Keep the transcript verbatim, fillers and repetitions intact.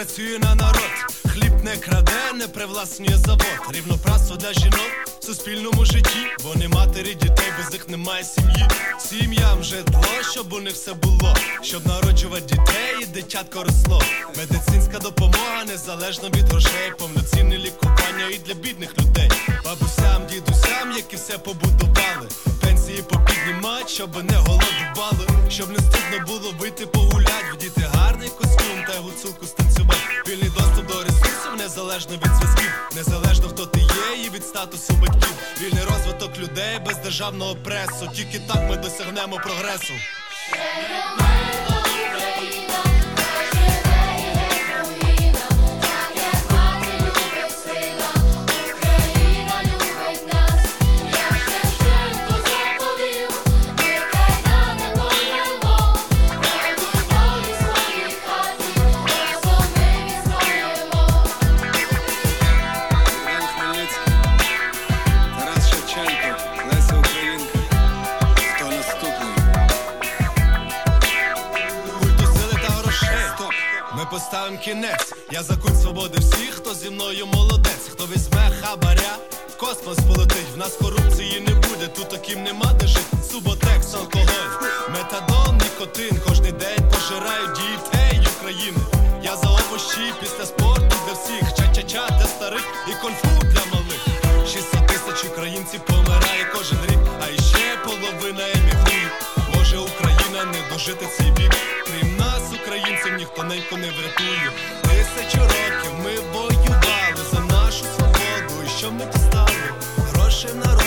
працює на народ. Хліб не краде, не привласнює завод. Рівноправство для жінок в суспільному житті. Вони матері дітей, без них немає сім'ї. Сім'ям житло, щоб у них все було, щоб народжувати дітей і дитятко росло. Медицинська допомога незалежно від грошей. Повноцінне лікування і для бідних людей. Бабусям, дідусям, які все побудували. Пенсії попіднімать, щоб не голодували. Щоб не стидно було вийти погулять. Вдіти гарний костюм та гуцулку станцювати. Вільний доступ до ресурсів, незалежно від зв'язків. Незалежно хто ти є і від статусу батьків. Вільний розвиток людей без державного пресу. Тільки так ми досягнемо прогресу. Ми поставим кінець, я за культ свободи всіх, хто зі мною молодець. Хто візьме хабаря, в космос полетить. В нас корупції не буде, тут таким нема де жить. Суботекс, алкоголь, метадон, нікотин. Кожний день пожирають дітей України. Я за овощі після спорту для всіх. Ча-ча-ча для старих і конфу для малих. шістсот тисяч українців помирає кожен рік, а іще половина емігрує. Може Україна не дожити цей вік. Крім нас, українців, ніхто ненько не врятує. Тисячу років ми воювали за нашу свободу. І що ми дістали? Грошей на